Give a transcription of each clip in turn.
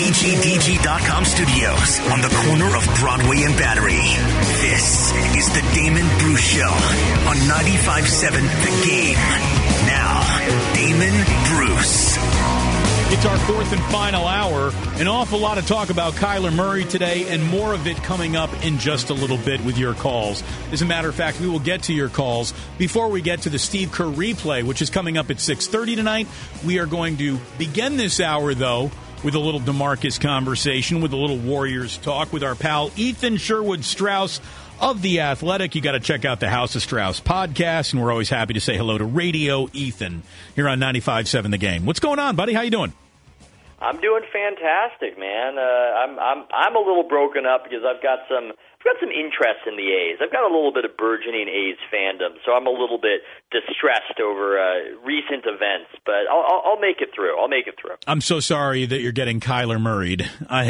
WPGDG.com studios on the corner of Broadway and Battery. This is the Damon Bruce Show on 95.7 The Game. Now, Damon Bruce. It's our fourth and final hour. An awful lot of talk about Kyler Murray today, and more of it coming up in just a little bit with your calls. As a matter of fact, we will get to your calls. Before we get to the Steve Kerr replay, which is coming up at 6:30 tonight, we are going to begin this hour, though, with a little DeMarcus conversation, with a little Warriors talk with our pal Ethan Sherwood Strauss of The Athletic. You got to check out the House of Strauss podcast, and we're always happy to say hello to Radio Ethan here on 95.7 The Game. What's going on, buddy? How you doing? I'm doing fantastic, man. I'm a little broken up because I've got some interest in the A's. I've got a little bit of burgeoning A's fandom, so I'm a little bit distressed over recent events. But I'll make it through. I'm so sorry that you're getting Kyler Murray'd,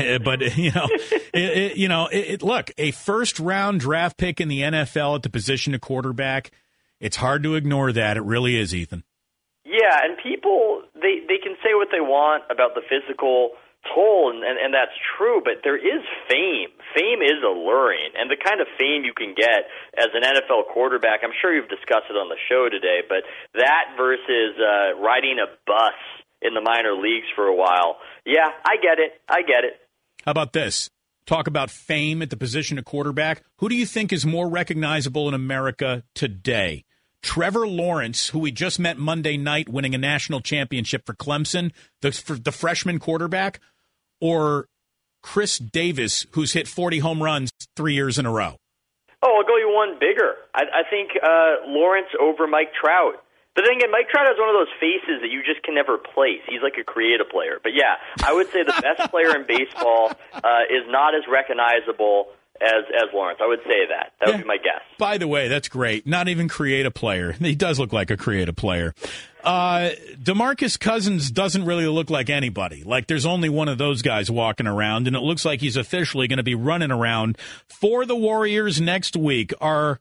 but look, a first-round draft pick in the NFL at the position of quarterback. It's hard to ignore that. It really is, Ethan. Yeah, and people they can say what they want about the physical toll, and that's true, but there is fame. Fame is alluring, and the kind of fame you can get as an NFL quarterback, I'm sure you've discussed it on the show today, but that versus riding a bus in the minor leagues for a while, yeah, I get it. How about this? Talk about fame at the position of quarterback. Who do you think is more recognizable in America today? Trevor Lawrence, who we just met Monday night winning a national championship for Clemson, the freshman quarterback, or Chris Davis, who's hit 40 home runs 3 years in a row? Oh, I'll go you one bigger. I think Lawrence over Mike Trout. But then again, Mike Trout has one of those faces that you just can never place. He's like a creative player. But yeah, I would say the best player in baseball is not as recognizable as Lawrence. I would say that. That would be my guess. By the way, that's great. Not even creative player. He does look like a creative player. DeMarcus Cousins doesn't really look like anybody. Like there's only one of those guys walking around, and it looks like he's officially going to be running around for the Warriors next week. Our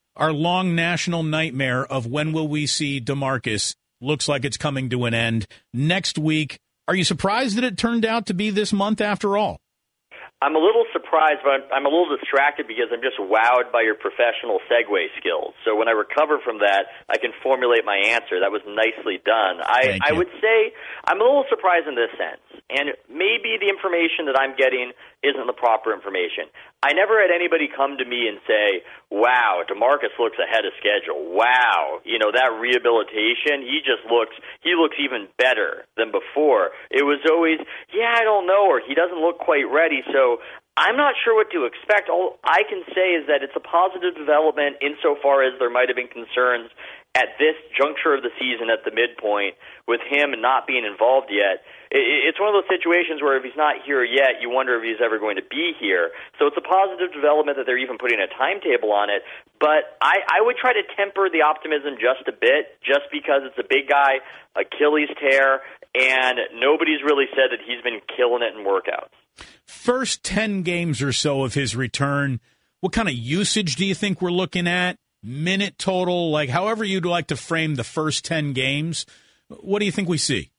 long national nightmare of when will we see DeMarcus looks like it's coming to an end next week. Are you surprised that it turned out to be this month after all? I'm a little surprised, but I'm a little distracted because I'm just wowed by your professional segue skills. So when I recover from that, I can formulate my answer. That was nicely done. I would say I'm a little surprised in this sense, and maybe the information that I'm getting isn't the proper information. I never had anybody come to me and say, wow, DeMarcus looks ahead of schedule. Wow, that rehabilitation, he looks even better than before. It was always, I don't know, or he doesn't look quite ready. So I'm not sure what to expect. All I can say is that it's a positive development insofar as there might have been concerns at this juncture of the season at the midpoint with him not being involved yet. It's one of those situations where if he's not here yet, you wonder if he's ever going to be here. So it's a positive development that they're even putting a timetable on it. But I would try to temper the optimism just a bit, just because it's a big guy, Achilles tear, and nobody's really said that he's been killing it in workouts. First 10 games or so of his return, what kind of usage do you think we're looking at? Minute total, like however you'd like to frame the first 10 games. What do you think we see?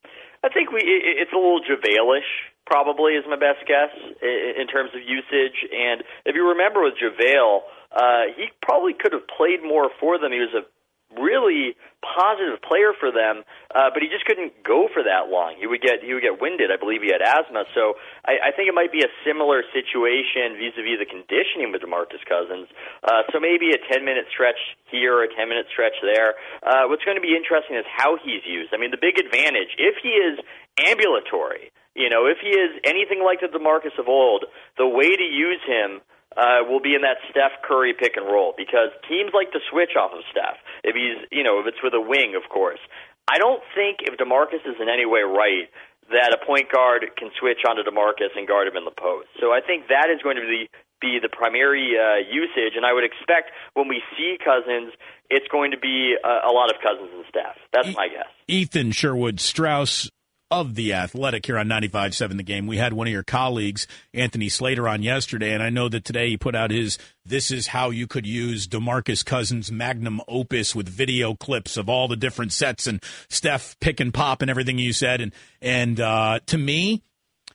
I think it's a little JaVale-ish, probably, is my best guess in terms of usage. And if you remember with JaVale, he probably could have played more for them. He was a really positive player for them, but he just couldn't go for that long. He would get winded. I believe he had asthma. So I think it might be a similar situation vis-a-vis the conditioning with DeMarcus Cousins. So maybe a 10-minute stretch here, a 10-minute stretch there. What's going to be interesting is how he's used. I mean, the big advantage, if he is ambulatory, if he is anything like the DeMarcus of old, the way to use him will be in that Steph Curry pick and roll, because teams like to switch off of Steph. If it's with a wing, of course. I don't think if DeMarcus is in any way right that a point guard can switch onto DeMarcus and guard him in the post. So I think that is going to be the primary usage, and I would expect when we see Cousins, it's going to be a lot of Cousins and Steph. That's my guess. Ethan Sherwood Strauss of The Athletic here on 95.7 The Game. We had one of your colleagues, Anthony Slater, on yesterday, and I know that today he put out his "This is how you could use DeMarcus Cousins magnum opus" with video clips of all the different sets and Steph pick and pop and everything you said. And to me,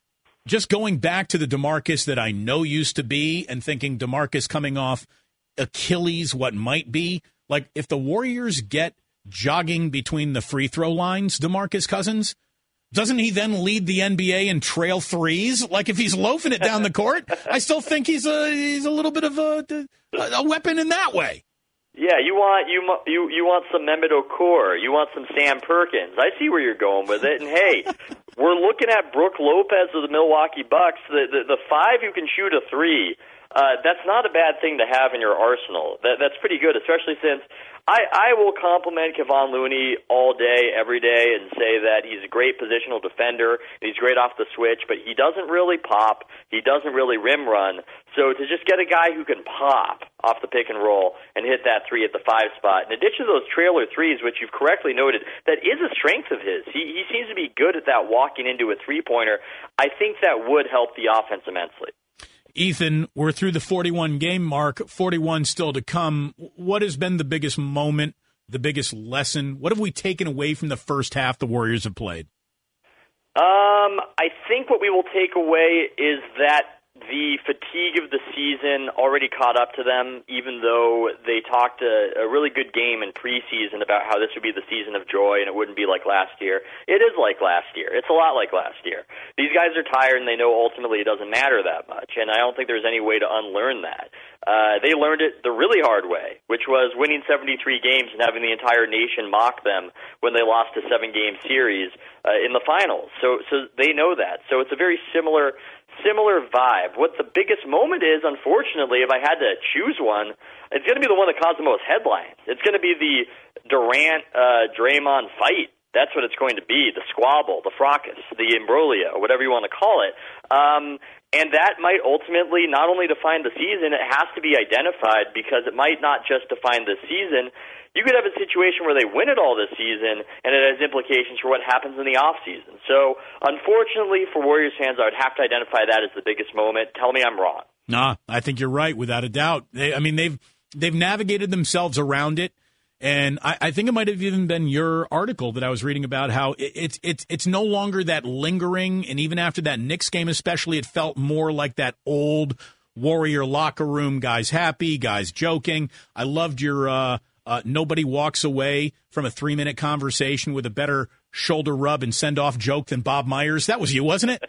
just going back to the DeMarcus that I know used to be and thinking DeMarcus coming off Achilles, what might be, like if the Warriors get jogging between the free throw lines, DeMarcus Cousins, doesn't he then lead the NBA in trail threes? Like if he's loafing it down the court, I still think he's a little bit of a weapon in that way. Yeah, you want some Mehmet Okur, you want some Sam Perkins. I see where you're going with it. And hey, we're looking at Brook Lopez of the Milwaukee Bucks, the five who can shoot a three. That's not a bad thing to have in your arsenal. That's pretty good, especially since I will compliment Kevon Looney all day, every day, and say that he's a great positional defender. And he's great off the switch, but he doesn't really pop. He doesn't really rim run. So to just get a guy who can pop off the pick and roll and hit that three at the 5 spot, in addition to those trailer threes, which you've correctly noted, that is a strength of his. He seems to be good at that walking into a three-pointer. I think that would help the offense immensely. Ethan, we're through the 41-game mark, 41 still to come. What has been the biggest moment, the biggest lesson? What have we taken away from the first half the Warriors have played? I think what we will take away is that the fatigue of the season already caught up to them, even though they talked a really good game in preseason about how this would be the season of joy and it wouldn't be like last year. It is like last year. It's a lot like last year. These guys are tired and they know ultimately it doesn't matter that much, and I don't think there's any way to unlearn that. They learned it the really hard way, which was winning 73 games and having the entire nation mock them when they lost a 7-game series in the finals. So they know that. So it's a very similar vibe. What the biggest moment is, unfortunately, if I had to choose one, it's going to be the one that caused the most headlines. It's going to be the Durant-Draymond fight. That's what it's going to be, the squabble, the fracas, the imbroglio, whatever you want to call it. And that might ultimately not only define the season, it has to be identified because it might not just define the season. You could have a situation where they win it all this season, and it has implications for what happens in the offseason. So, unfortunately, for Warriors fans, I would have to identify that as the biggest moment. Tell me I'm wrong. Nah, I think you're right, without a doubt. They've navigated themselves around it, and I think it might have even been your article that I was reading about how it's no longer that lingering, and even after that Knicks game especially, it felt more like that old Warrior locker room, guys happy, guys joking. I loved your nobody walks away from a 3-minute conversation with a better shoulder rub and send-off joke than Bob Myers. That was you, wasn't it?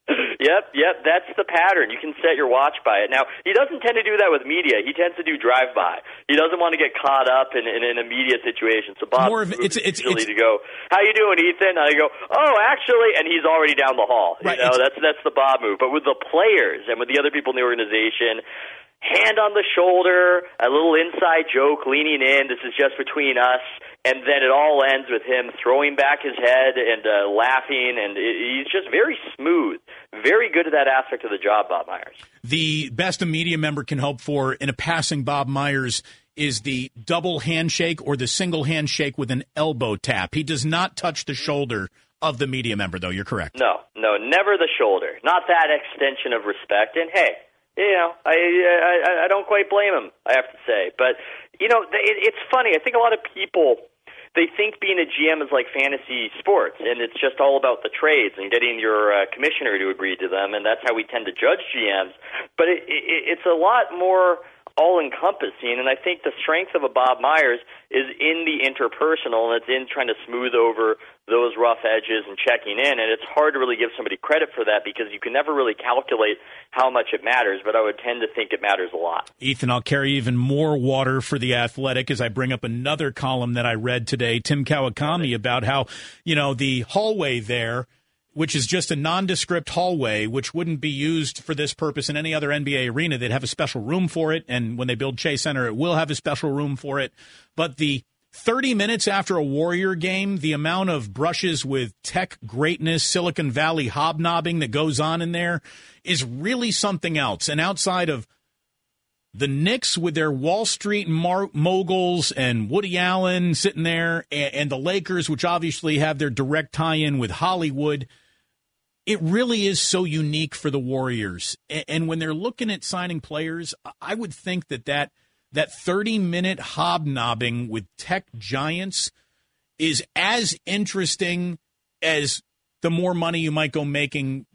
Yep, that's the pattern. You can set your watch by it. Now, he doesn't tend to do that with media. He tends to do drive-by. He doesn't want to get caught up in a media situation. So Bob it's usually to go, how you doing, Ethan? And I go, oh, actually, and he's already down the hall. Right, that's the Bob move. But with the players and with the other people in the organization, hand on the shoulder, a little inside joke leaning in, this is just between us, and then it all ends with him throwing back his head and laughing, and he's just very smooth, very good at that aspect of the job, Bob Myers. The best a media member can hope for in a passing Bob Myers is the double handshake or the single handshake with an elbow tap. He does not touch the shoulder of the media member, though. You're correct. No, never the shoulder. Not that extension of respect, and hey, I don't quite blame him, I have to say. But, it's funny. I think a lot of people, they think being a GM is like fantasy sports, and it's just all about the trades and getting your commissioner to agree to them, and that's how we tend to judge GMs. But it's a lot more all-encompassing, and I think the strength of a Bob Myers is in the interpersonal, and it's in trying to smooth over those rough edges and checking in, and it's hard to really give somebody credit for that because you can never really calculate how much it matters, but I would tend to think it matters a lot. Ethan, I'll carry even more water for The Athletic as I bring up another column that I read today, Tim Kawakami, about how, the hallway there, which is just a nondescript hallway, which wouldn't be used for this purpose in any other NBA arena. They'd have a special room for it, and when they build Chase Center, it will have a special room for it. But the 30 minutes after a Warrior game, the amount of brushes with tech greatness, Silicon Valley hobnobbing that goes on in there is really something else. And outside of the Knicks with their Wall Street moguls and Woody Allen sitting there, and the Lakers, which obviously have their direct tie-in with Hollywood, it really is so unique for the Warriors. And when they're looking at signing players, I would think that 30-minute hobnobbing with tech giants is as interesting as the more money you might go making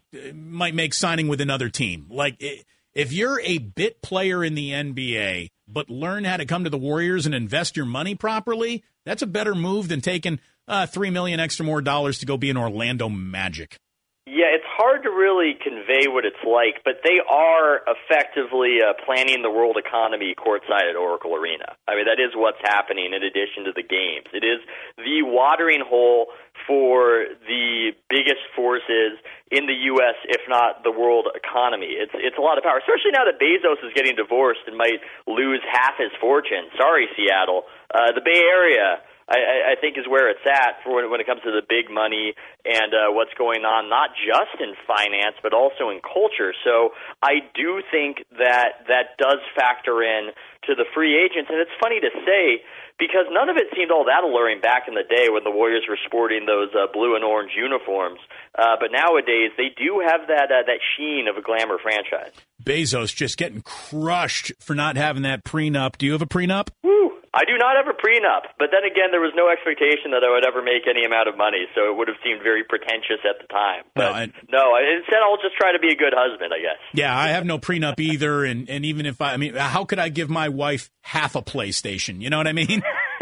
might make signing with another team. Like, if you're a bit player in the NBA, but learn how to come to the Warriors and invest your money properly, that's a better move than taking $3 million extra more dollars to go be an Orlando Magic. Yeah, it's hard to really convey what it's like, but they are effectively planning the world economy courtside at Oracle Arena. I mean, that is what's happening in addition to the games. It is the watering hole for the biggest forces in the U.S., if not the world economy. It's a lot of power, especially now that Bezos is getting divorced and might lose half his fortune. Sorry, Seattle. The Bay Area, I think, is where it's at for when it comes to the big money and what's going on, not just in finance, but also in culture. So I do think that does factor in to the free agents. And it's funny to say because none of it seemed all that alluring back in the day when the Warriors were sporting those blue and orange uniforms. But nowadays, they do have that sheen of a glamour franchise. Bezos just getting crushed for not having that prenup. Do you have a prenup? Woo! I do not have a prenup, but then again, there was no expectation that I would ever make any amount of money, so it would have seemed very pretentious at the time. But instead I'll just try to be a good husband, I guess. Yeah, I have no prenup either, and even if I mean, how could I give my wife half a PlayStation? You know what I mean?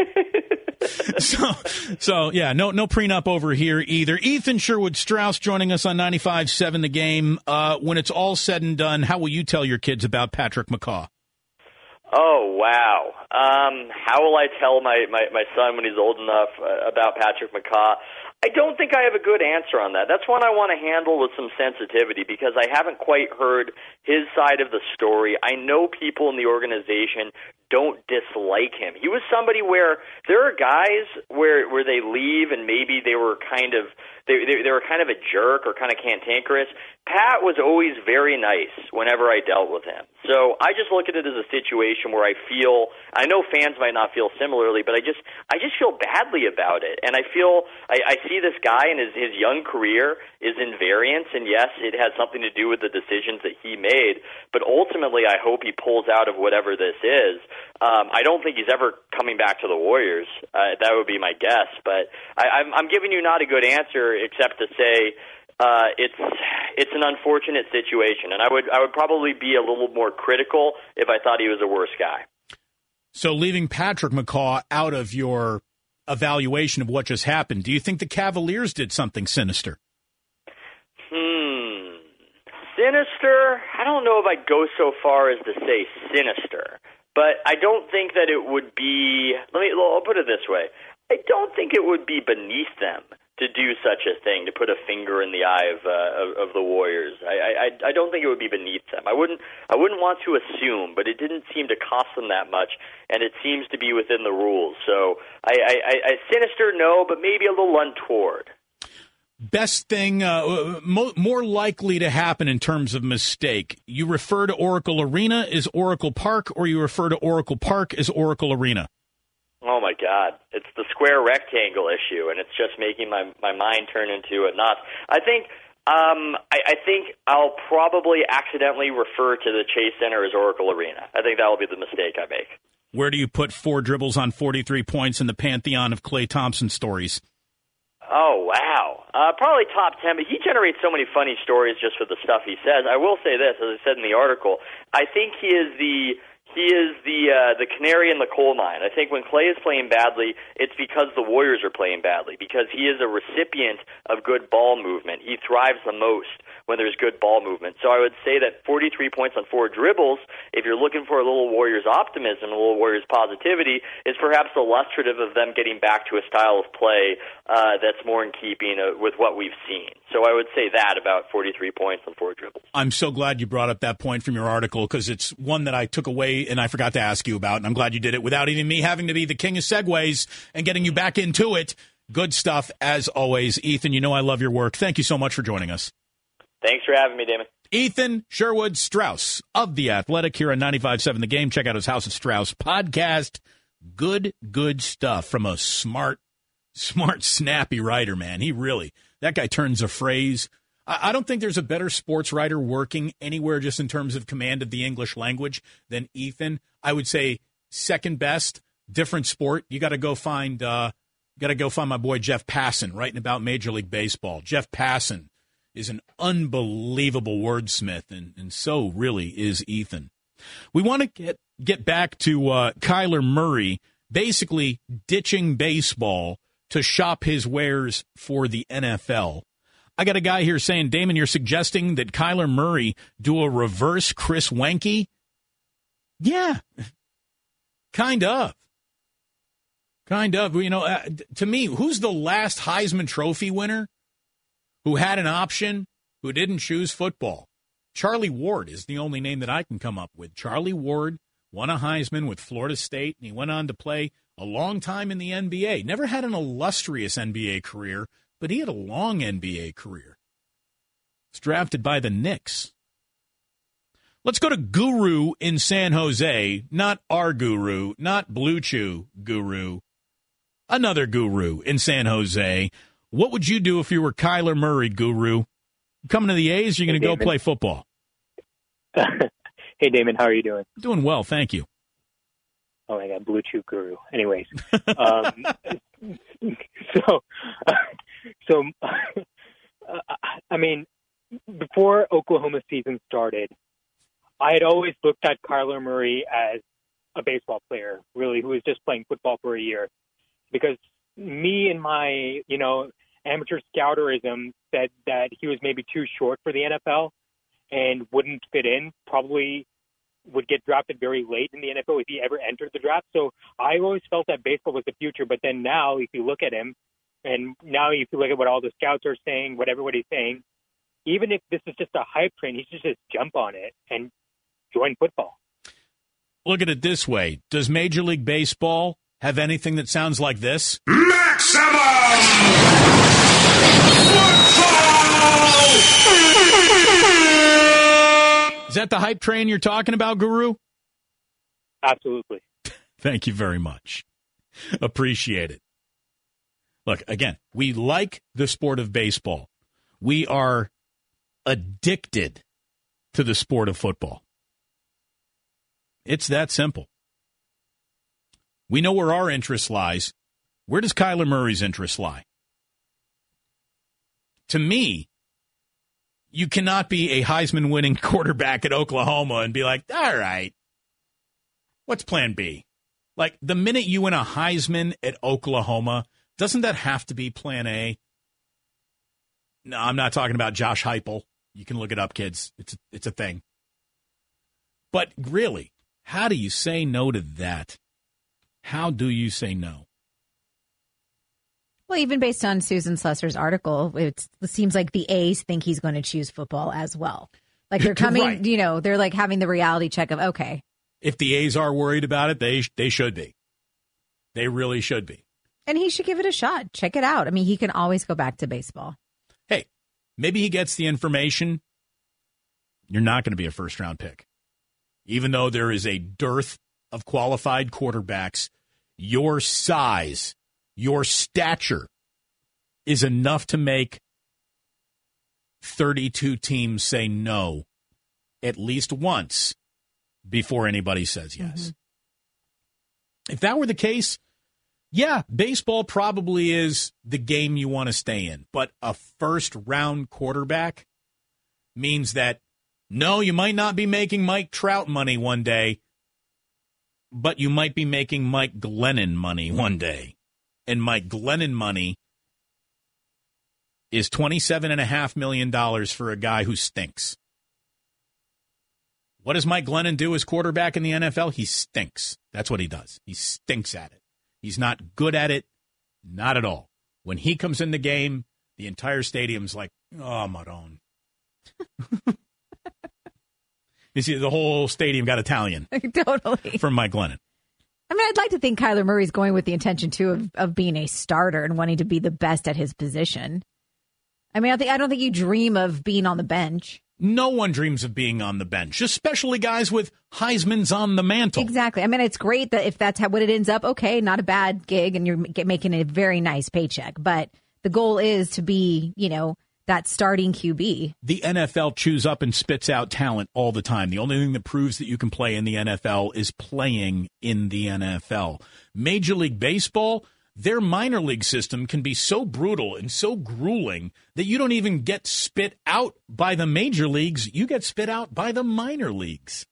So yeah, no prenup over here either. Ethan Sherwood-Strauss joining us on 95.7 The Game. When it's all said and done, how will you tell your kids about Patrick McCaw? Oh, wow. How will I tell my son when he's old enough about Patrick McCaw? I don't think I have a good answer on that. That's one I want to handle with some sensitivity because I haven't quite heard his side of the story. I know people in the organization don't dislike him. He was somebody where there are guys where they leave and maybe they were kind of they were kind of a jerk or kind of cantankerous. Pat was always very nice whenever I dealt with him. So I just look at it as a situation where I know fans might not feel similarly, but I just feel badly about it. And I feel I see this guy and his young career is in variance, and yes, it has something to do with the decisions that he made, but ultimately I hope he pulls out of whatever this is. I don't think he's ever coming back to the Warriors. That would be my guess, but I'm giving you not a good answer except to say it's an unfortunate situation, and I would probably be a little more critical if I thought he was a worse guy. So leaving Patrick McCaw out of your evaluation of what just happened, do you think the Cavaliers did something sinister? Sinister? I don't know if I'd go so far as to say sinister, but I don't think that it would be. I'll put it this way: I don't think it would be beneath them to do such a thing, to put a finger in the eye of the Warriors. I don't think it would be beneath them. I wouldn't want to assume, but it didn't seem to cost them that much, and it seems to be within the rules. So I sinister, no, but maybe a little untoward. Best thing, more likely to happen in terms of mistake. You refer to Oracle Arena as Oracle Park, or you refer to Oracle Park as Oracle Arena? Oh, my God. It's the square rectangle issue, and it's just making my mind turn into a knot. I think I'll probably accidentally refer to the Chase Center as Oracle Arena. I think that will be the mistake I make. Where do you put 4 dribbles on 43 points in the pantheon of Klay Thompson stories? Oh, wow. Probably top 10, but he generates so many funny stories just with the stuff he says. I will say this, as I said in the article, I think he is the canary in the coal mine. I think when Klay is playing badly, it's because the Warriors are playing badly, because he is a recipient of good ball movement. He thrives the most when there's good ball movement. So I would say that 43 points on 4 dribbles, if you're looking for a little Warriors optimism, a little Warriors positivity, is perhaps illustrative of them getting back to a style of play that's more in keeping with what we've seen. So I would say that about 43 points on 4 dribbles. I'm so glad you brought up that point from your article, because it's one that I took away and I forgot to ask you about, and I'm glad you did it without even me having to be the king of segues and getting you back into it. Good stuff, as always. Ethan, you know I love your work. Thank you so much for joining us. Thanks for having me, Damon. Ethan Sherwood-Strauss of The Athletic here on 95.7 The Game. Check out his House of Strauss podcast. Good stuff from a smart, snappy writer, man. That guy turns a phrase. I don't think there's a better sports writer working anywhere just in terms of command of the English language than Ethan. I would say second best, different sport. You got to go find my boy Jeff Passan writing about Major League Baseball. Jeff Passan is an unbelievable wordsmith, and so really is Ethan. We want to get back to Kyler Murray basically ditching baseball to shop his wares for the NFL. I got a guy here saying, Damon, you're suggesting that Kyler Murray do a reverse Chris Wenke? Yeah, kind of. You know, to me, who's the last Heisman Trophy winner who had an option, who didn't choose football? Charlie Ward is the only name that I can come up with. Charlie Ward won a Heisman with Florida State, and he went on to play a long time in the NBA. Never had an illustrious NBA career, but he had a long NBA career. He's drafted by the Knicks. Let's go to Guru in San Jose, not our Guru, not Blue Chew Guru, another Guru in San Jose. What would you do if you were Kyler Murray, Guru? Coming to the A's, you're going to go play football. Hey, Damon, how are you doing? Doing well, thank you. Oh, my God, Blue Chew Guru. Anyways, I mean, before Oklahoma season started, I had always looked at Kyler Murray as a baseball player, really, who was just playing football for a year. Because me and my, amateur scouterism said that he was maybe too short for the NFL and wouldn't fit in, probably would get drafted very late in the NFL if he ever entered the draft. So I always felt that baseball was the future. But then now, if you look at him, and now if you look at what all the scouts are saying, what everybody's saying, even if this is just a hype train, he should just jump on it and join football. Look at it this way. Does Major League Baseball have anything that sounds like this? Maximum Football! Is that the hype train you're talking about, Guru? Absolutely. Thank you very much. Appreciate it. Look, again, we like the sport of baseball. We are addicted to the sport of football. It's that simple. We know where our interest lies. Where does Kyler Murray's interest lie? To me, you cannot be a Heisman-winning quarterback at Oklahoma and be like, all right, what's plan B? Like, the minute you win a Heisman at Oklahoma, doesn't that have to be plan A? No, I'm not talking about Josh Heupel. You can look it up, kids. It's a thing. But really, how do you say no to that? How do you say no? Well, even based on Susan Slusser's article, it seems like the A's think he's going to choose football as well. Like they're coming, right. They're like having the reality check of, okay. If the A's are worried about it, they should be. They really should be. And he should give it a shot. Check it out. I mean, he can always go back to baseball. Hey, maybe he gets the information. You're not going to be a first-round pick. Even though there is a dearth of qualified quarterbacks, your size, your stature is enough to make 32 teams say no at least once before anybody says yes. Mm-hmm. If that were the case, yeah, baseball probably is the game you want to stay in. But a first-round quarterback means that, no, you might not be making Mike Trout money one day, but you might be making Mike Glennon money one day. And Mike Glennon money is $27.5 million for a guy who stinks. What does Mike Glennon do as quarterback in the NFL? He stinks. That's what he does. He stinks at it. He's not good at it. Not at all. When he comes in the game, the entire stadium's like, oh, Maron. You see, the whole stadium got Italian. Totally. From Mike Glennon. I mean, I'd like to think Kyler Murray's going with the intention, too, of being a starter and wanting to be the best at his position. I mean, I don't think you dream of being on the bench. No one dreams of being on the bench, especially guys with Heisman's on the mantle. Exactly. I mean, it's great that if that's what it ends up, okay, not a bad gig, and you're making a very nice paycheck. But the goal is to be, that starting QB. The NFL chews up and spits out talent all the time. The only thing that proves that you can play in the NFL is playing in the NFL. Major League Baseball, their minor league system can be so brutal and so grueling that you don't even get spit out by the major leagues. You get spit out by the minor leagues.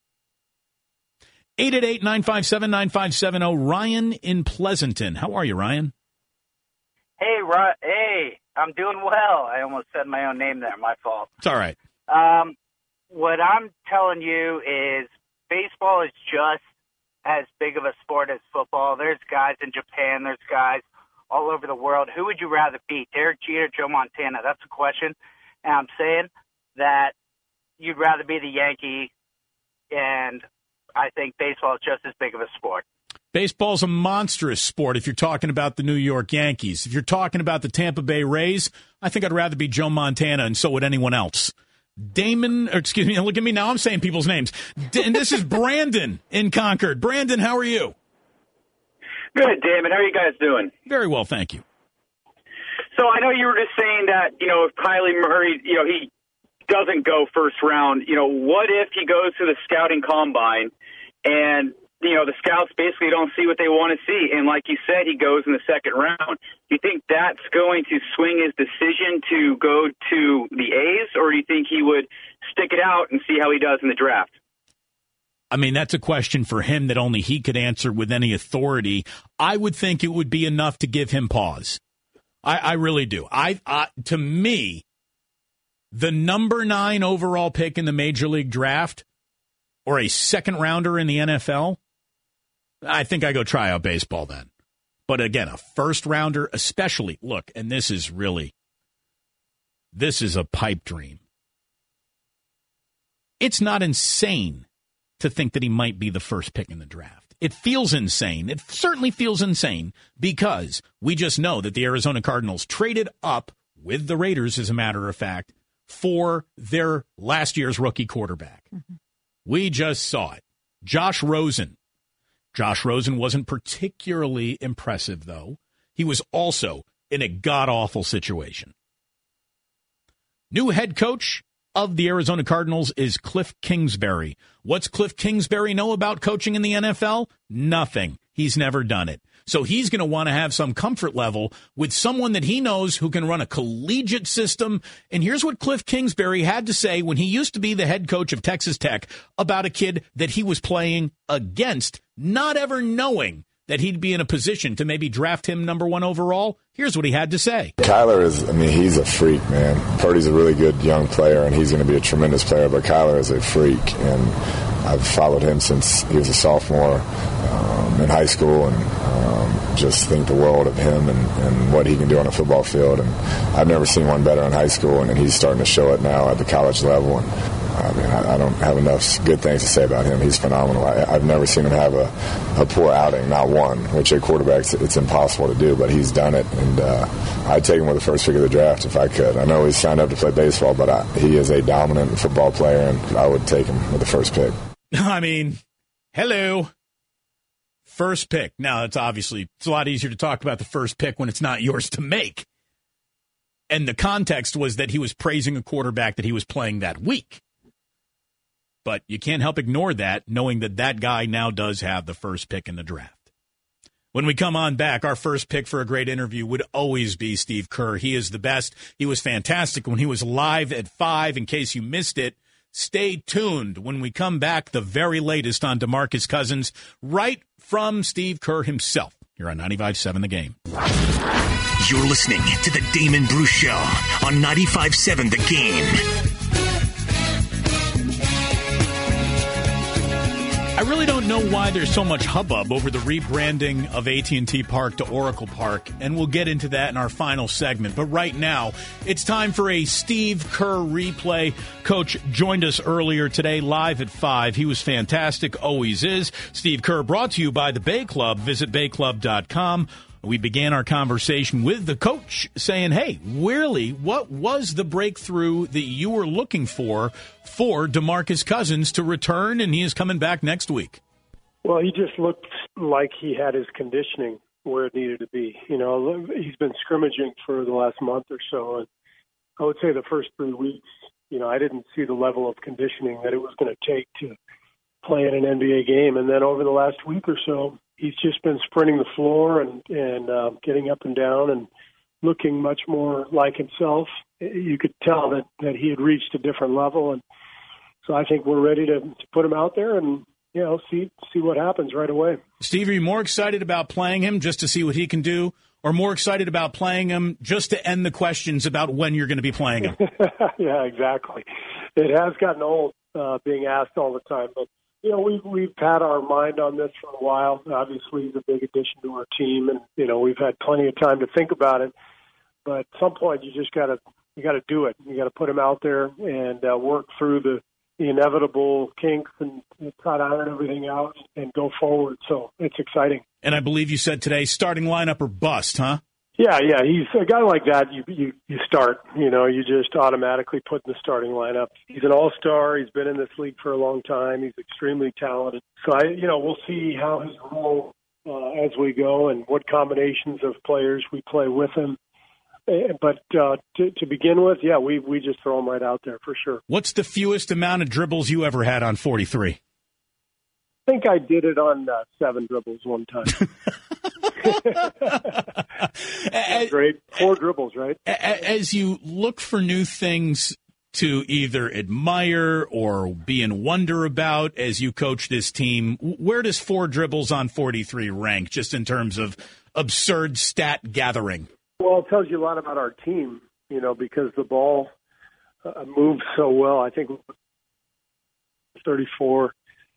888-957-9570. Ryan in Pleasanton. How are you, Ryan? Hey, I'm doing well. I almost said my own name there. My fault. It's all right. What I'm telling you is baseball is just as big of a sport as football. There's guys in Japan. There's guys all over the world. Who would you rather beat, Derek Jeter, Joe Montana? That's the question. And I'm saying that you'd rather be the Yankee, and I think baseball is just as big of a sport. Baseball's a monstrous sport if you're talking about the New York Yankees. If you're talking about the Tampa Bay Rays, I think I'd rather be Joe Montana, and so would anyone else. Look at me now, I'm saying people's names. And this is Brandon in Concord. Brandon, how are you? Good, Damon. How are you guys doing? Very well, thank you. So I know you were just saying that, if Kyler Murray, he doesn't go first round, what if he goes to the scouting combine and, the scouts basically don't see what they want to see. And like you said, he goes in the second round. Do you think that's going to swing his decision to go to the A's, or do you think he would stick it out and see how he does in the draft? I mean, that's a question for him that only he could answer with any authority. I would think it would be enough to give him pause. I really do. To me, the number 9 overall pick in the Major League Draft or a second rounder in the NFL, I think I go try out baseball then. But again, a first rounder, especially, look, and this is a pipe dream. It's not insane to think that he might be the first pick in the draft. It feels insane. It certainly feels insane because we just know that the Arizona Cardinals traded up with the Raiders, as a matter of fact, for their last year's rookie quarterback. Mm-hmm. We just saw it. Josh Rosen. Josh Rosen wasn't particularly impressive, though. He was also in a god-awful situation. New head coach of the Arizona Cardinals is Cliff Kingsbury. What's Cliff Kingsbury know about coaching in the NFL? Nothing. He's never done it. So he's going to want to have some comfort level with someone that he knows who can run a collegiate system. And here's what Cliff Kingsbury had to say when he used to be the head coach of Texas Tech about a kid that he was playing against, not ever knowing that he'd be in a position to maybe draft him number 1 overall. Here's what he had to say. Kyler he's a freak, man. Purdy's a really good young player, and he's going to be a tremendous player, but Kyler is a freak. And I've followed him since he was a sophomore in high school, and just think the world of him and what he can do on a football field. And I've never seen one better in high school, and he's starting to show it now at the college level. And I don't have enough good things to say about him. He's phenomenal. I've never seen him have a poor outing, not one, which at quarterbacks it's impossible to do, but he's done it. And I'd take him with the first pick of the draft if I could. I know he's signed up to play baseball, but he is a dominant football player, and I would take him with the first pick. I mean, hello. First pick. Now, it's a lot easier to talk about the first pick when it's not yours to make. And the context was that he was praising a quarterback that he was playing that week. But you can't help ignore that, knowing that that guy now does have the first pick in the draft. When we come on back, our first pick for a great interview would always be Steve Kerr. He is the best. He was fantastic when he was live at 5. In case you missed it, stay tuned when we come back, the very latest on DeMarcus Cousins, right from Steve Kerr himself, here on 95.7 The Game. You're listening to the Damon Bruce Show on 95.7 The Game. I really don't know why there's so much hubbub over the rebranding of AT&T Park to Oracle Park, and we'll get into that in our final segment. But right now, it's time for a Steve Kerr replay. Coach joined us earlier today, live at 5. He was fantastic, always is. Steve Kerr brought to you by the Bay Club. Visit bayclub.com. We began our conversation with the coach saying, hey, really, what was the breakthrough that you were looking for DeMarcus Cousins to return, and he is coming back next week? Well, he just looked like he had his conditioning where it needed to be. He's been scrimmaging for the last month or so, and I would say the first 3 weeks, I didn't see the level of conditioning that it was going to take to playing an NBA game. And then over the last week or so, he's just been sprinting the floor and getting up and down and looking much more like himself. You could tell that he had reached a different level. And so I think we're ready to put him out there and, see what happens right away. Steve, are you more excited about playing him just to see what he can do, or more excited about playing him just to end the questions about when you're going to be playing him? Yeah, exactly. It has gotten old being asked all the time, but we've had our mind on this for a while. Obviously, he's a big addition to our team, and we've had plenty of time to think about it. But at some point, you got to do it. You got to put him out there and work through the inevitable kinks and try to iron everything out and go forward. So it's exciting. And I believe you said today, starting lineup or bust, huh? Yeah. He's a guy like that. You start. You just automatically put in the starting lineup. He's an all-star. He's been in this league for a long time. He's extremely talented. So we'll see how his role as we go and what combinations of players we play with him. But to begin with, we just throw him right out there for sure. What's the fewest amount of dribbles you ever had on 43? I think I did it on 7 dribbles one time. Great. 4 dribbles, right? As you look for new things to either admire or be in wonder about as you coach this team, where does 4 dribbles on 43 rank, just in terms of absurd stat gathering? Well, it tells you a lot about our team, because the ball moves so well. I think 34,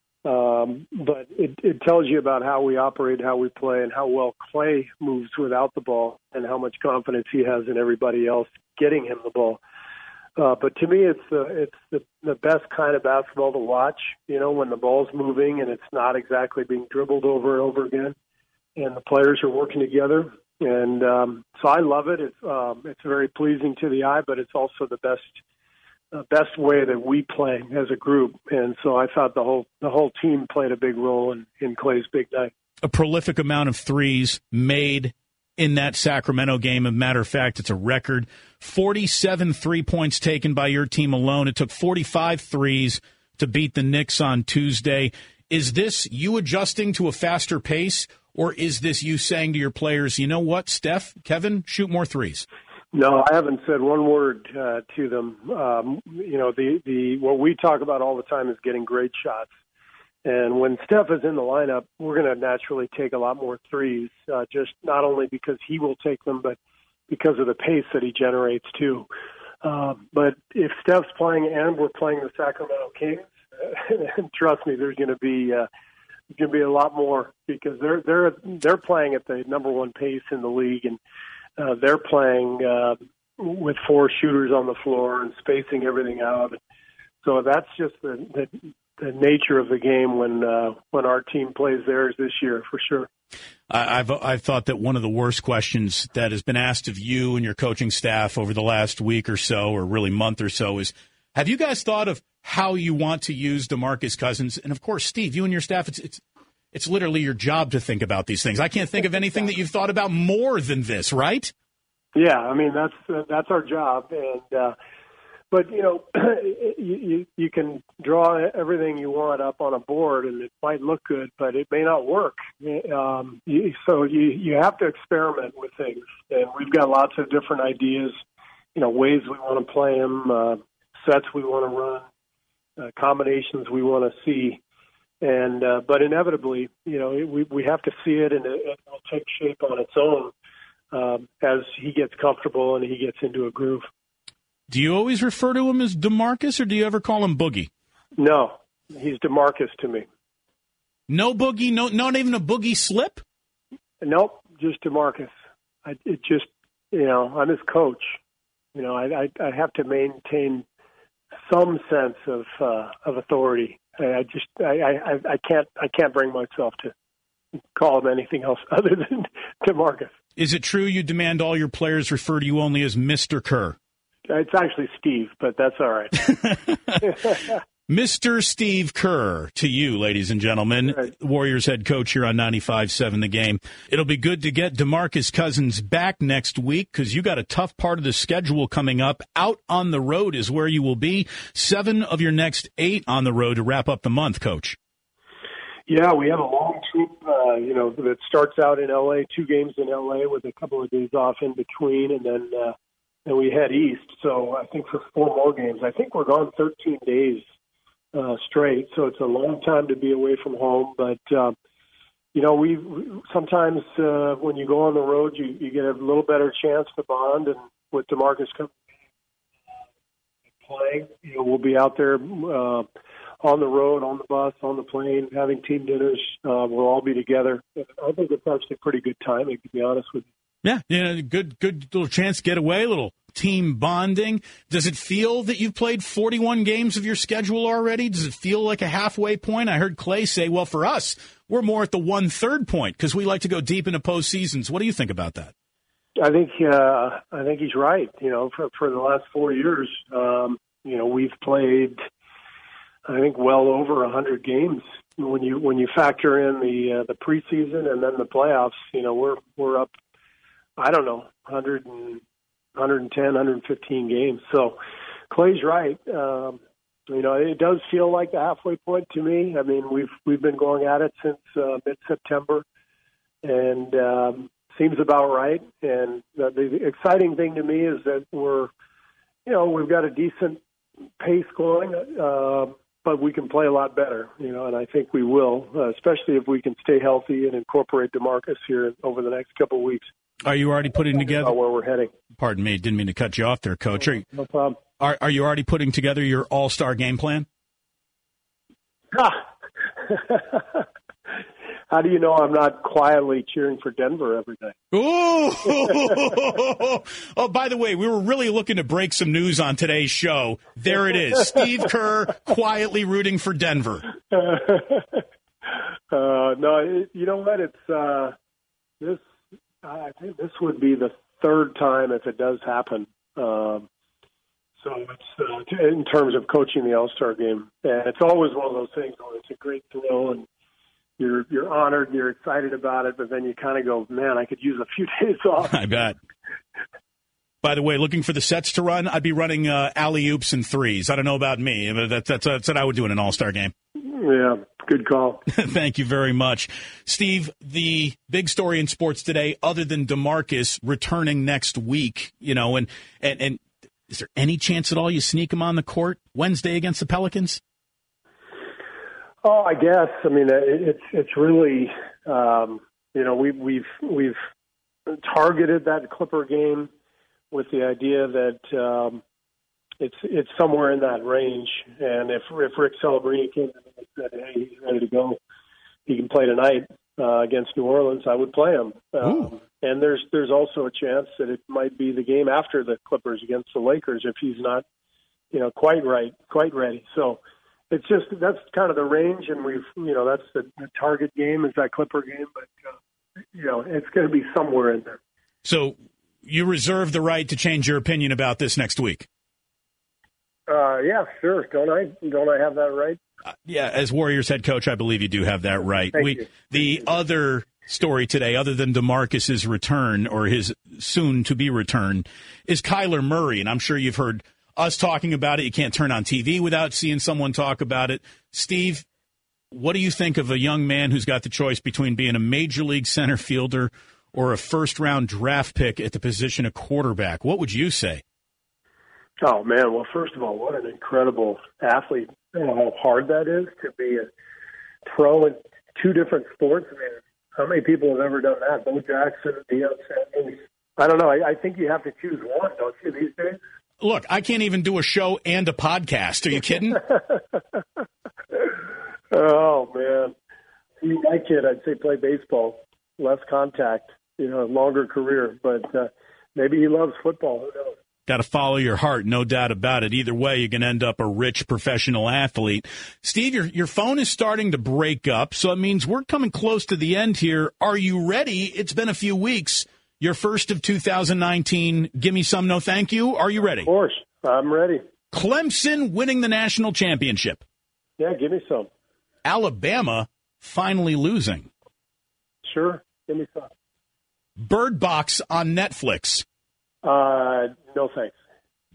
but it tells you about how we operate, how we play, and how well Clay moves without the ball, and how much confidence he has in everybody else getting him the ball. But to me, it's the best kind of basketball to watch. When the ball's moving and it's not exactly being dribbled over and over again, and the players are working together. And so I love it. It's very pleasing to the eye, but it's also the best way that we play as a group. And so I thought the whole team played a big role in Clay's big night. A prolific amount of threes made in that Sacramento game. As a matter of fact, it's a record. 47 3-points taken by your team alone. It took 45 threes to beat the Knicks on Tuesday. Is this you adjusting to a faster pace? Or is this you saying to your players, you know what, Steph, Kevin, shoot more threes? No, I haven't said one word to them. What we talk about all the time is getting great shots. And when Steph is in the lineup, we're going to naturally take a lot more threes, just not only because he will take them, but because of the pace that he generates too. But if Steph's playing and we're playing the Sacramento Kings, trust me, there's going to be a lot more, because they're playing at the number one pace in the league, and they're playing with 4 shooters on the floor and spacing everything out. So that's just the nature of the game when our team plays theirs this year, for sure. I've thought that one of the worst questions that has been asked of you and your coaching staff over the last week or so, or really month or so, is, have you guys thought of how you want to use DeMarcus Cousins? And of course, Steve, you and your staff, it's literally your job to think about these things. I can't think of anything that you've thought about more than this, right? Yeah, I mean, that's our job. And but you can draw everything you want up on a board, and it might look good, but it may not work. So you have to experiment with things, and we've got lots of different ideas. Ways we want to play them. Sets we want to run, combinations we want to see, and but inevitably, we have to see it, and it will take shape on its own as he gets comfortable and he gets into a groove. Do you always refer to him as DeMarcus, or do you ever call him Boogie? No, he's DeMarcus to me. No Boogie, not even a Boogie slip? Nope, just DeMarcus. I'm his coach. I have to maintain some sense of authority. I can't bring myself to call him anything else other than DeMarcus. Is it true you demand all your players refer to you only as Mr. Kerr? It's actually Steve, but that's all right. Mr. Steve Kerr to you, ladies and gentlemen, right. Warriors head coach here on 95.7 The Game. It'll be good to get DeMarcus Cousins back next week, because you got a tough part of the schedule coming up. Out on the road is where you will be. 7 of your next 8 on the road to wrap up the month, Coach. Yeah, we have a long trip, that starts out in L.A., 2 games in L.A. with a couple of days off in between, and then we head east. So I think for 4 more games. I think we're gone 13 days straight, so it's a long time to be away from home. But, we sometimes when you go on the road, you get a little better chance to bond, and with DeMarcus playing, we'll be out there on the road, on the bus, on the plane, having team dinners. We'll all be together. I think it's actually pretty good timing, to be honest with you. Yeah, good little chance to get away, little team bonding. Does it feel that you've played 41 games of your schedule already? Does it feel like a halfway point? I heard Clay say, well, for us, we're more at the 1/3 point because we like to go deep into postseasons. What do you think about that? I think he's right. For the last 4 years, we've played, I think, well over 100 games. When you factor in the preseason and then the playoffs, we're up, I don't know, 110, 115 games. So Clay's right. It does feel like the halfway point to me. I mean, we've been going at it since mid-September, and seems about right. And the exciting thing to me is that we've got a decent pace going, but we can play a lot better, and I think we will, especially if we can stay healthy and incorporate DeMarcus here over the next couple of weeks. Are you already putting together where we're heading? Pardon me, didn't mean to cut you off there, Coach. No problem. Are you already putting together your all-star game plan? How do you know I'm not quietly cheering for Denver every day? Ooh! Oh, by the way, we were really looking to break some news on today's show. There it is. Steve Kerr quietly rooting for Denver. No, you know what? It's I think this would be the 3rd time if it does happen. So it's in terms of coaching the All-Star game, and it's always one of those things where it's a great thrill and you're honored and you're excited about it, but then you kind of go, man, I could use a few days off. I bet. By the way, looking for the sets to run, I'd be running alley-oops and threes. I don't know about me, but that's what I would do in an All-Star game. Yeah, good call. Thank you very much. Steve, the big story in sports today, other than DeMarcus returning next week, and is there any chance at all you sneak him on the court Wednesday against the Pelicans? Oh, I guess. I mean, it's really, we've targeted that Clipper game with the idea that it's somewhere in that range. And if Rick Celebrini came and said, hey, he's ready to go, he can play tonight against New Orleans, I would play him. And there's also a chance that it might be the game after the Clippers against the Lakers if he's not, quite ready. So it's just, that's kind of the range, and that's the target game is that Clipper game, but it's going to be somewhere in there. So you reserve the right to change your opinion about this next week? Yeah, sure. Don't I have that right? Yeah, as Warriors head coach, I believe you do have that right. The other story today, other than DeMarcus's return or his soon-to-be return, is Kyler Murray, and I'm sure you've heard us talking about it. You can't turn on TV without seeing someone talk about it. Steve, what do you think of a young man who's got the choice between being a major league center fielder or a first-round draft pick at the position of quarterback? What would you say? Oh, man. Well, first of all, what an incredible athlete. I don't know how hard that is to be a pro in 2 different sports. I mean, how many people have ever done that? Bo Jackson, Deion Sanders. I don't know. I think you have to choose one, don't you, these days? Look, I can't even do a show and a podcast. Are you kidding? Oh, man. My kid, I'd say play baseball, less contact, longer career. But maybe he loves football. Who knows? Got to follow your heart, no doubt about it. Either way, you're going to end up a rich professional athlete. Steve, your phone is starting to break up, so it means we're coming close to the end here. Are you ready? It's been a few weeks. Your first of 2019, give me some, no thank you. Are you ready? Of course. I'm ready. Clemson winning the national championship. Yeah, give me some. Alabama finally losing. Sure, give me some. Bird Box on Netflix. No thanks.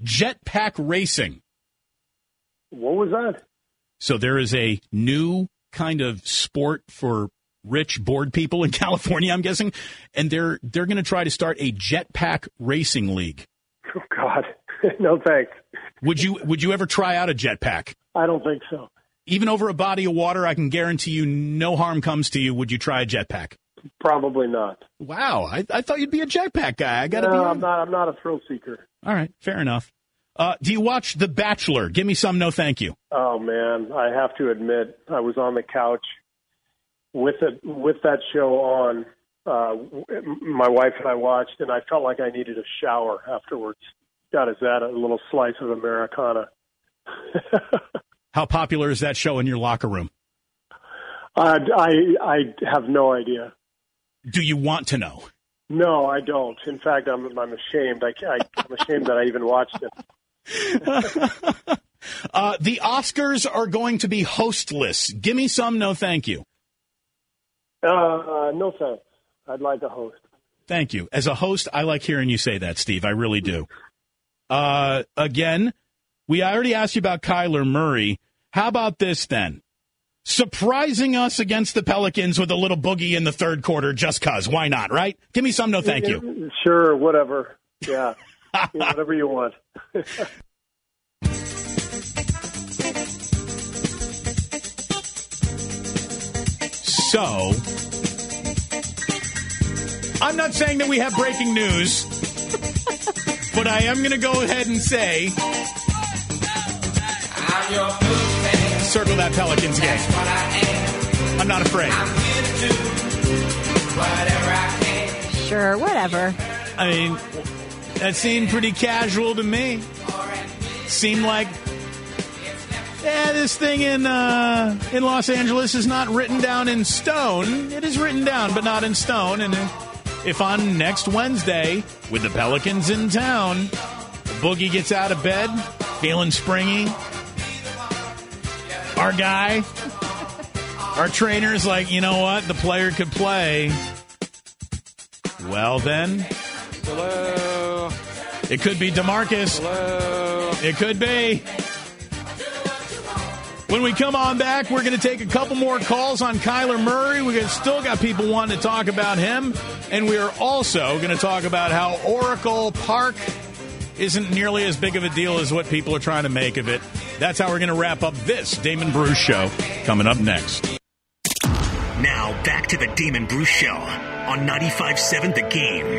Jetpack racing. What was that? So there is a new kind of sport for rich, bored people in California, I'm guessing, and they're going to try to start a jetpack racing league. Oh, God. No, thanks. Would you ever try out a jetpack? I don't think so. Even over a body of water, I can guarantee you no harm comes to you. Would you try a jetpack? Probably not. Wow, I thought you'd be a jetpack guy. I'm not a thrill seeker. All right, fair enough. Do you watch The Bachelor? Give me some, no thank you. Oh, man, I have to admit, I was on the couch with that show on. My wife and I watched, and I felt like I needed a shower afterwards. God, is that a little slice of Americana? How popular is that show in your locker room? I have no idea. Do you want to know? No, I don't. In fact, I'm ashamed. I'm ashamed that I even watched it. The Oscars are going to be hostless. Give me some, no thank you. No thanks. I'd like a host. Thank you. As a host, I like hearing you say that, Steve. I really do. Again, we already asked you about Kyler Murray. How about this then? Surprising us against the Pelicans with a little boogie in the third quarter just cause. Why not, right? Give me some, no thank you. Sure, whatever. Yeah, whatever you want. So, I'm not saying that we have breaking news, but I am going to go ahead and say, circle that Pelicans game. I'm not afraid. Sure, whatever. I mean, that seemed pretty casual to me. Seemed like, this thing in Los Angeles is not written down in stone. It is written down, but not in stone. And if on next Wednesday, with the Pelicans in town, Boogie gets out of bed, feeling springy, our guy, our trainer's like, you know what, the player could play. Well, then, hello. It could be DeMarcus. Hello. It could be. When we come on back, we're going to take a couple more calls on Kyler Murray. We've still got people wanting to talk about him. And we are also going to talk about how Oracle Park isn't nearly as big of a deal as what people are trying to make of it. That's how we're going to wrap up this Damon Bruce Show. Coming up next. Now, back to the Damon Bruce Show on 95.7 The Game.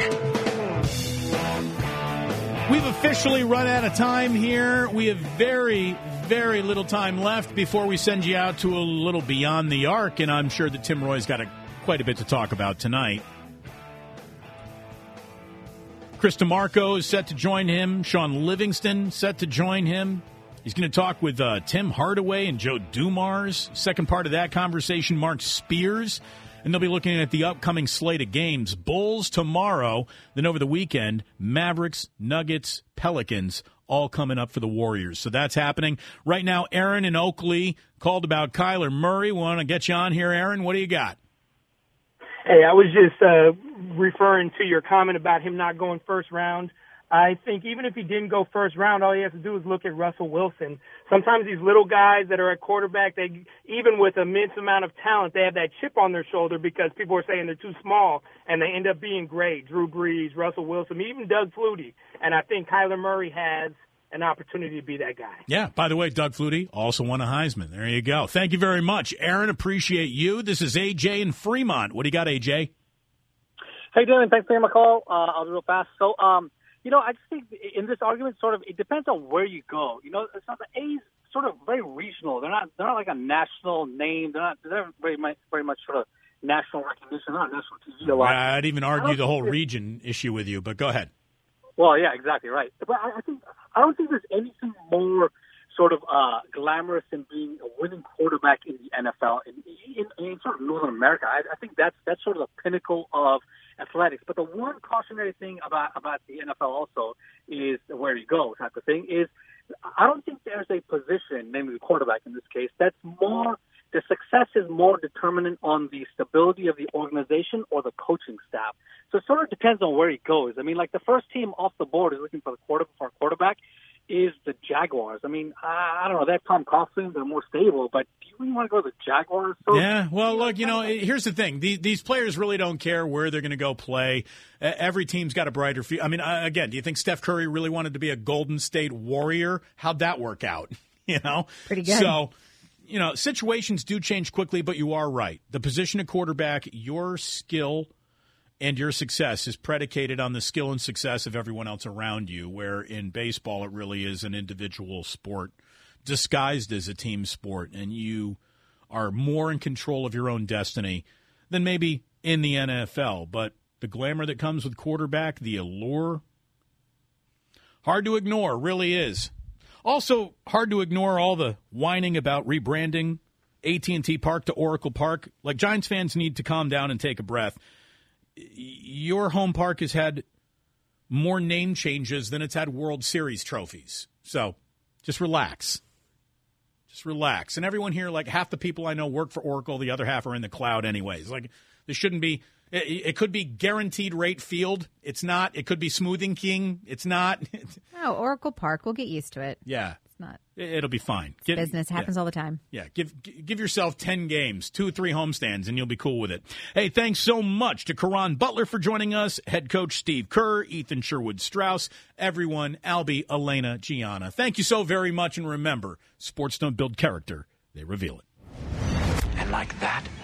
We've officially run out of time here. We have very, very little time left before we send you out to a little beyond the arc, and I'm sure that Tim Roy's got quite a bit to talk about tonight. Chris DeMarco is set to join him. Sean Livingston set to join him. He's going to talk with Tim Hardaway and Joe Dumars. Second part of that conversation, Mark Spears. And they'll be looking at the upcoming slate of games. Bulls tomorrow, then over the weekend, Mavericks, Nuggets, Pelicans, all coming up for the Warriors. So that's happening. Right now, Aaron in Oakley called about Kyler Murray. We want to get you on here, Aaron. What do you got? Hey, I was just referring to your comment about him not going first round. I think even if he didn't go first round, all he has to do is look at Russell Wilson. Sometimes these little guys that are at quarterback, they even with immense amount of talent, they have that chip on their shoulder because people are saying they're too small, and they end up being great. Drew Brees, Russell Wilson, even Doug Flutie. And I think Kyler Murray has an opportunity to be that guy. Yeah, by the way, Doug Flutie also won a Heisman. There you go. Thank you very much, Aaron. Appreciate you. This is AJ in Fremont. What do you got, AJ? How you doing? Thanks for taking my call. I'll do real fast. So, I just think in this argument, sort of, it depends on where you go. It's not the A's sort of very regional. They're not like a national name. They're very much sort of national recognition. They're not national TV a lot. I'd even argue the whole region issue with you, but go ahead. Well, yeah, exactly right. But I don't think there's anything more sort of glamorous than being a winning quarterback in the NFL in sort of Northern America. I think that's sort of the pinnacle of athletics. But the one cautionary thing about the NFL also is where you go type of thing is I don't think there's a position, namely the quarterback in this case, that's more – the success is more determinant on the stability of the organization or the coaching staff. So it sort of depends on where he goes. I mean, like the first team off the board is looking for a quarterback. is the Jaguars. I mean, I don't know. They have Tom Coughlin. They're more stable, but do you really want to go to the Jaguars? So, yeah, well, look, here's the thing. These players really don't care where they're going to go play. Every team's got a brighter future. I mean, again, do you think Steph Curry really wanted to be a Golden State Warrior? How'd that work out? Pretty good. So, situations do change quickly, but you are right. The position of quarterback, your skill and your success is predicated on the skill and success of everyone else around you, where in baseball it really is an individual sport disguised as a team sport, and you are more in control of your own destiny than maybe in the NFL. But the glamour that comes with quarterback, the allure, hard to ignore, really is. Also, hard to ignore all the whining about rebranding AT&T Park to Oracle Park. Like, Giants fans need to calm down and take a breath. Your home park has had more name changes than it's had World Series trophies. So just relax. Just relax. And everyone here, like half the people I know work for Oracle, the other half are in the cloud anyways. Like, there shouldn't be – it could be Guaranteed Rate Field. It's not. It could be Smoothing King. It's not. No, Oracle Park. We'll get used to it. Yeah. Not. It'll be fine. Business happens all the time. Yeah, give yourself 10 games, 2 or 3 homestands, and you'll be cool with it. Hey, thanks so much to Caron Butler for joining us, head coach Steve Kerr, Ethan Sherwood-Strauss, everyone, Albie, Elena, Gianna. Thank you so very much, and remember, sports don't build character, they reveal it. And like that,